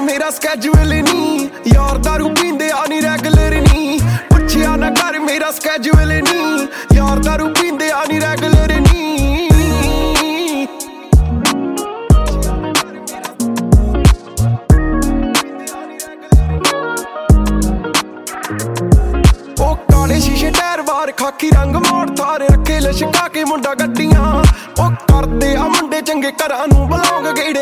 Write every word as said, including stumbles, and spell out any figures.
मेरा स्कैजुअल नी यार दारू पींदे आ नी रेगुलर नी पुछया ना कर मेरा स्कैजुअल नी यार दारू पींदे आ नी रेगुलर नी ओ काले शीशे टायर बार खाकी रंग मोड़ थारे रखे लशका के मुंडा गड्डियां ओ करदे आ मुंडे चंगे घरां नूं बलौंग गेड़े